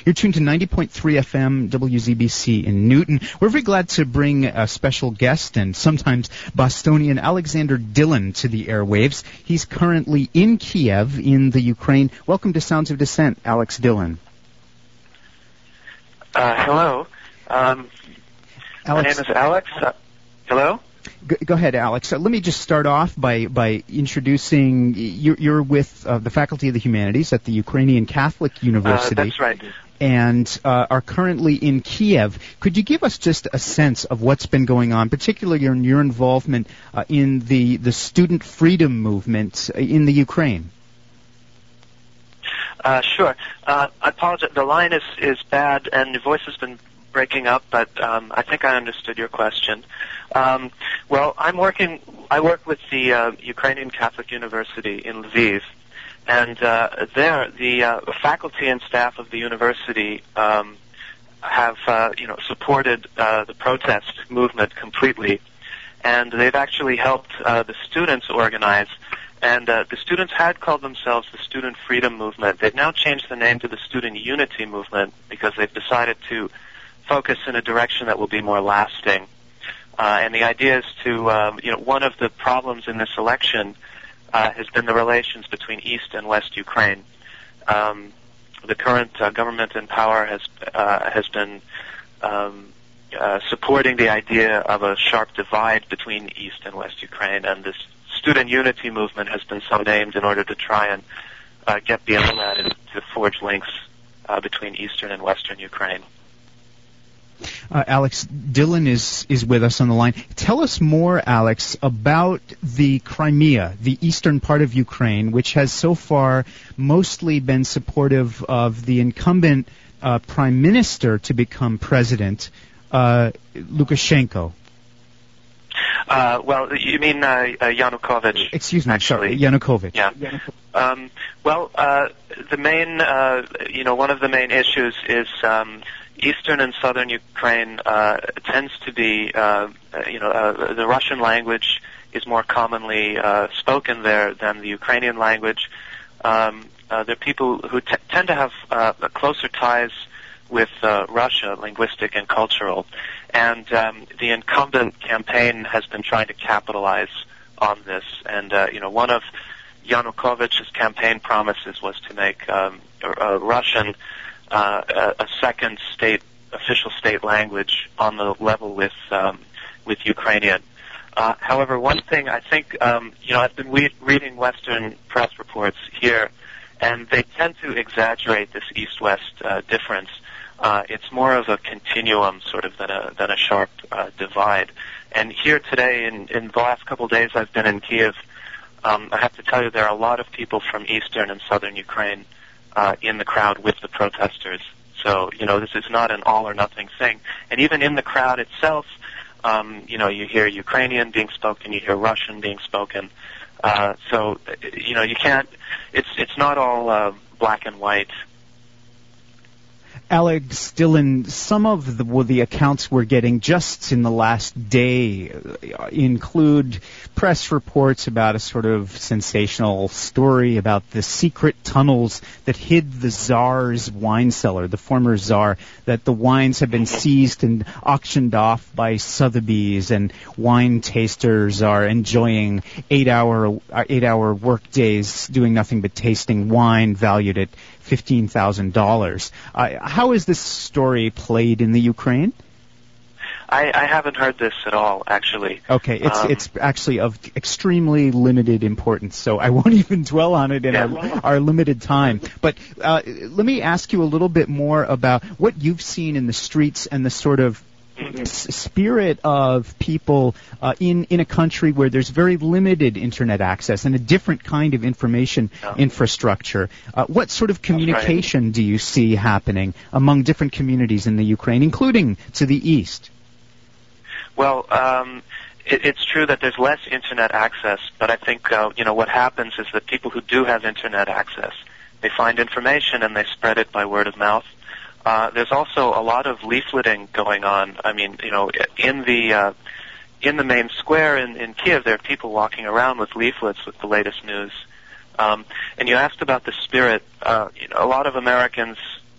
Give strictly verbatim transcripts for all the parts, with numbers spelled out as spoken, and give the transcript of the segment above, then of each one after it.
You're tuned to ninety point three F M W Z B C in Newton. We're very glad to bring a special guest and sometimes Bostonian Alexander Dillon to the airwaves. He's currently in Kiev in the Ukraine. Welcome to Sounds of Dissent, Alex Dillon. Uh, hello. Um, my name is Alex. Uh, hello? Go, go ahead, Alex. Uh, let me just start off by, by introducing, you're, you're with uh, the Faculty of the Humanities at the Ukrainian Catholic University. Uh, that's right. And uh, are currently in Kiev. Could you give us just a sense of what's been going on, particularly in your involvement uh, in the, the student freedom movement in the Ukraine? Uh, sure. Uh, I apologize. The line is, is bad, and your voice has been breaking up, but um, I think I understood your question. Um, well, I'm working. I work with the uh, Ukrainian Catholic University in Lviv, and uh, there the uh, faculty and staff of the university um, have, uh, you know, supported uh, the protest movement completely, and they've actually helped uh, the students organize. And uh, the students had called themselves the Student Freedom Movement. They've now changed the name to the Student Unity Movement because they've decided to focus in a direction that will be more lasting. Uh, and the idea is to, um, you know, one of the problems in this election uh, has been the relations between East and West Ukraine. Um, the current uh, government in power has uh, has been um, uh, supporting the idea of a sharp divide between East and West Ukraine, and this Student Unity Movement has been so named in order to try and uh, get beyond that and to forge links uh, between Eastern and Western Ukraine. Uh, Alex Dillon is, is with us on the line. Tell us more, Alex, about the Crimea, the eastern part of Ukraine, which has so far mostly been supportive of the incumbent uh, prime minister to become president, uh, Lukashenko. Uh, well, you mean uh, uh, Yanukovych? Excuse me, actually. sorry, Yanukovych. Yeah. Um, well, uh, the main, uh, you know, one of the main issues is um, Eastern and Southern Ukraine uh, tends to be, uh, you know, uh, the Russian language is more commonly uh, spoken there than the Ukrainian language. Um, uh, there are people who t- tend to have uh, closer ties with uh, Russia, linguistic and cultural. And um, the incumbent campaign has been trying to capitalize on this. And, uh, you know, one of Yanukovych's campaign promises was to make um, a, a Russian uh, a, a second state, official state language on the level with um, with Ukrainian. Uh, however, one thing I think, um, you know, I've been we- reading Western press reports here, and they tend to exaggerate this East-West uh, difference. Uh, it's more of a continuum, sort of, than a than a sharp uh, divide. And here today, in, in the last couple of days I've been in Kiev, um, I have to tell you there are a lot of people from eastern and southern Ukraine uh, in the crowd with the protesters. So, you know, this is not an all-or-nothing thing. And even in the crowd itself, um, you know, you hear Ukrainian being spoken, you hear Russian being spoken. Uh, so, you know, you can't, it's, it's not all uh, black and white. Alex Dillon, some of the, well, the accounts we're getting just in the last day uh, include press reports about a sort of sensational story about the secret tunnels that hid the Tsar's wine cellar, the former Tsar, that the wines have been seized and auctioned off by Sotheby's, and wine tasters are enjoying eight-hour uh, eight-hour work days doing nothing but tasting wine valued at fifteen thousand dollars. Uh, how is this story played in the Ukraine? I, I haven't heard this at all, actually. Okay, it's um, it's actually of extremely limited importance, so I won't even dwell on it in yeah. our, our limited time. But uh, let me ask you a little bit more about what you've seen in the streets and the sort of s- spirit of people uh, in, in a country where there's very limited internet access and a different kind of information yeah. infrastructure. Uh, what sort of communication right. do you see happening among different communities in the Ukraine, including to the east? Well, um, it, it's true that there's less internet access, but I think, uh, you know, what happens is that people who do have internet access, they find information and they spread it by word of mouth. Uh, there's also a lot of leafleting going on. I mean, you know, in the uh, in the main square in, in Kiev, there are people walking around with leaflets with the latest news. Um, and you asked about the spirit. Uh, you know, a lot of Americans,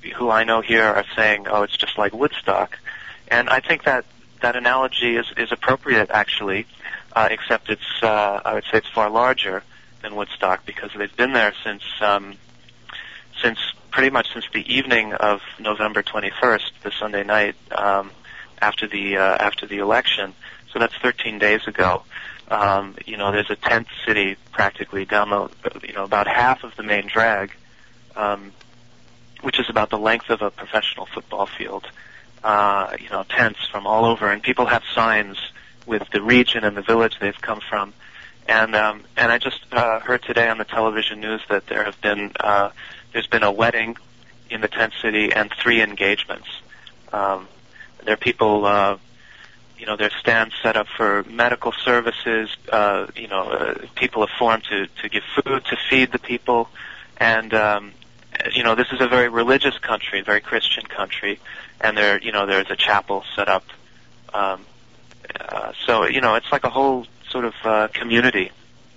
who I know here are saying, "Oh, it's just like Woodstock," and I think that that analogy is is appropriate actually, uh, except it's uh, I would say it's far larger than Woodstock because they've been there since um, since pretty much since the evening of November twenty-first, the Sunday night um, after the uh, after the election. So that's thirteen days ago. Um, you know, there's a tent city practically down the, you know, about half of the main drag, um, which is about the length of a professional football field. Uh, you know, tents from all over, and people have signs with the region and the village they've come from. And um, and I just uh, heard today on the television news that there have been uh, there's been a wedding in the tent city and three engagements. Um, there are people. Uh, You know, there's stands set up for medical services. Uh, you know, uh, people have formed to, to give food, to feed the people. And, um, you know, this is a very religious country, very Christian country. And there, you know, there's a chapel set up. Um, uh, so, you know, it's like a whole sort of uh, community.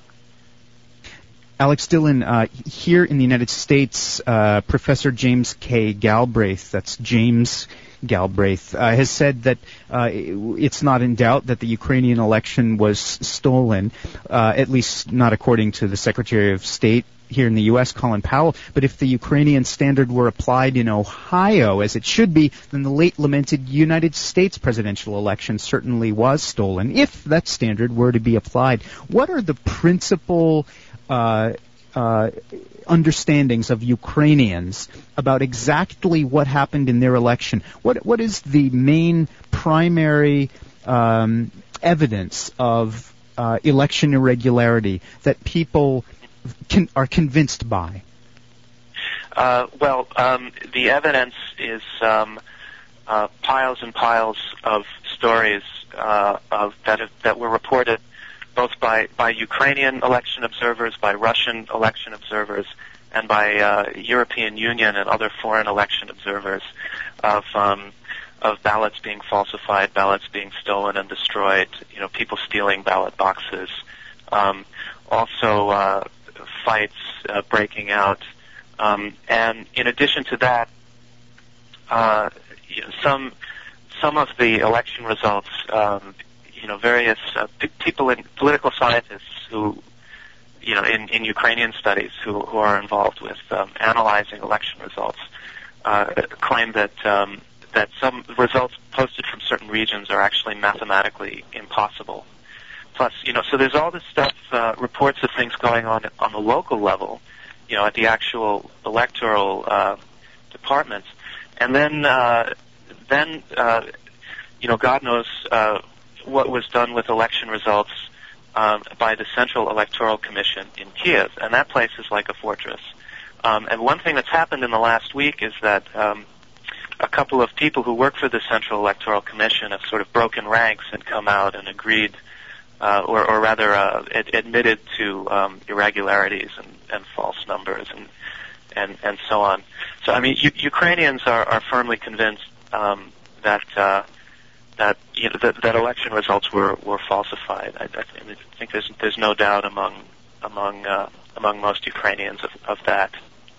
Alex Dillon, uh, here in the United States, uh, Professor James K. Galbraith, that's James Galbraith, uh, has said that uh, it's not in doubt that the Ukrainian election was stolen, uh, at least not according to the Secretary of State here in the U S, Colin Powell. But if the Ukrainian standard were applied in Ohio, as it should be, then the late lamented United States presidential election certainly was stolen, if that standard were to be applied. What are the principal uh, uh, understandings of Ukrainians about exactly what happened in their election? What what is the main primary um, evidence of uh, election irregularity that people can, are convinced by? Uh, well, um, the evidence is um, uh, piles and piles of stories uh, of that have, that were reported both by, by Ukrainian election observers, by Russian election observers, and by uh, European Union and other foreign election observers of um, of ballots being falsified, ballots being stolen and destroyed, you know, people stealing ballot boxes, um, also uh, fights uh, breaking out, um, and in addition to that, uh, you know, some some of the election results. Um, You know, various uh, p- people, in political scientists who, you know, in, in Ukrainian studies who, who are involved with um, analyzing election results, uh, claim that um, that some results posted from certain regions are actually mathematically impossible. Plus, you know, so there's all this stuff, uh, reports of things going on on the local level, you know, at the actual electoral uh, departments, and then uh, then uh, you know, God knows. Uh, what was done with election results um, by the Central Electoral Commission in Kiev, and that place is like a fortress. Um, and one thing that's happened in the last week is that um, a couple of people who work for the Central Electoral Commission have sort of broken ranks and come out and agreed, uh, or, or rather uh, ad- admitted to um, irregularities and, and false numbers and, and, and so on. So, I mean, U- Ukrainians are, are firmly convinced um, that uh, that you know, that, that election results were, were falsified. I, I think there's there's no doubt among among uh, among most Ukrainians of, of that.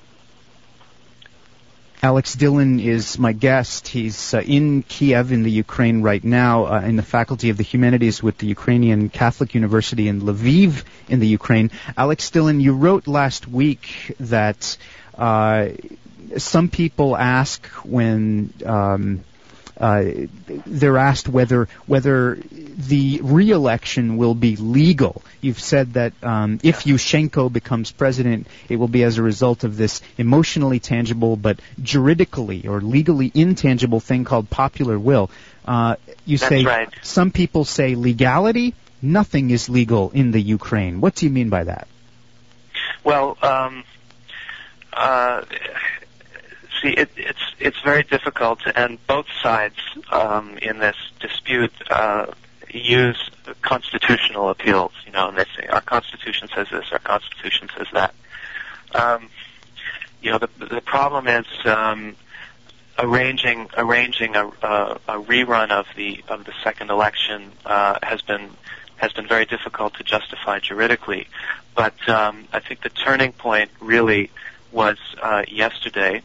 Alex Dillon is my guest. He's uh, in Kiev in the Ukraine right now, uh, in the Faculty of the Humanities with the Ukrainian Catholic University in Lviv in the Ukraine. Alex Dillon, you wrote last week that uh, some people ask when um, Uh, they're asked whether whether the re-election will be legal. You've said that um, if Yushchenko becomes president, it will be as a result of this emotionally tangible but juridically or legally intangible thing called popular will. Uh, you That's say right. Some people say legality. Nothing is legal in the Ukraine. What do you mean by that? Well, um, uh, See, it, it's it's very difficult, and both sides um, in this dispute uh, use constitutional appeals. You know, and they say our Constitution says this, our Constitution says that. Um, you know, the the problem is um, arranging arranging a, a, a rerun of the of the second election uh, has been has been very difficult to justify juridically. But um, I think the turning point really was uh, yesterday.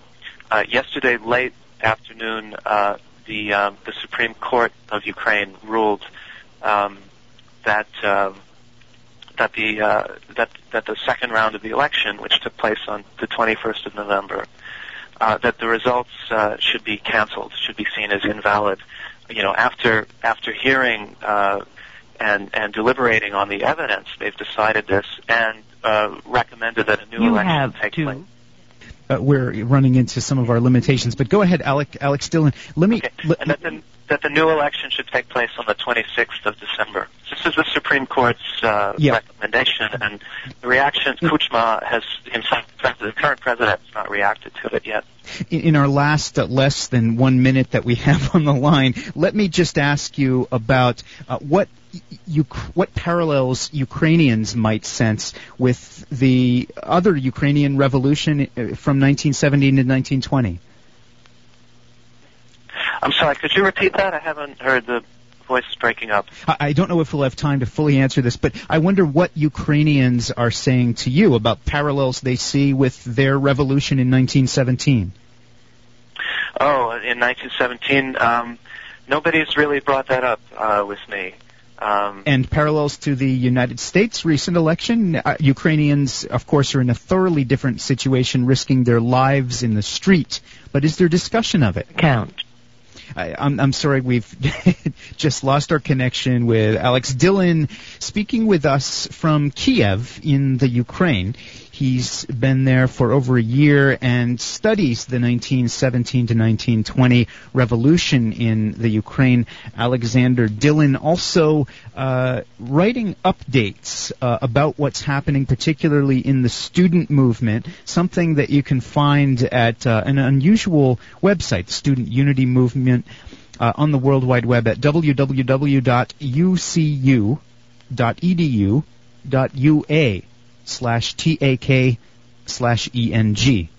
uh, yesterday late afternoon, uh, the um, the Supreme Court of Ukraine ruled um, that uh, that the uh, that that the second round of the election, which took place on the twenty-first of November, uh, that the results uh, should be canceled, should be seen as invalid. You know, after after hearing uh, and and deliberating on the evidence, they've decided this and uh, recommended that a new you election take to. place. Uh, we're running into some of our limitations, but go ahead, Alec, Alex Dillon. Let me. Okay. Let, and that the, that the new election should take place on the twenty-sixth of December. This is the Supreme Court's uh, yeah. recommendation, and the reaction, Kuchma has himself, the current president, has not reacted to it yet. In, in our last uh, less than one minute that we have on the line, let me just ask you about uh, what you, what parallels Ukrainians might sense with the other Ukrainian revolution from nineteen seventeen to nineteen twenty. I'm sorry, could you repeat that? I haven't heard, the voice is breaking up. I don't know if we'll have time to fully answer this, but I wonder what Ukrainians are saying to you about parallels they see with their revolution in nineteen seventeen. Oh, in nineteen seventeen, um, nobody's really brought that up uh, with me. Um, and parallels to the United States recent election, uh, Ukrainians, of course, are in a thoroughly different situation, risking their lives in the street. But is there discussion of it? Count. I, I'm, I'm sorry, we've just lost our connection with Alex Dillon, speaking with us from Kiev in the Ukraine. He's been there for over a year and studies the nineteen seventeen to nineteen twenty revolution in the Ukraine. Alexander Dillon also uh, writing updates uh, about what's happening, particularly in the student movement, something that you can find at uh, an unusual website, Student Unity Movement, uh, on the World Wide Web at w w w dot u c u dot e d u dot u a slash T A K slash E N G.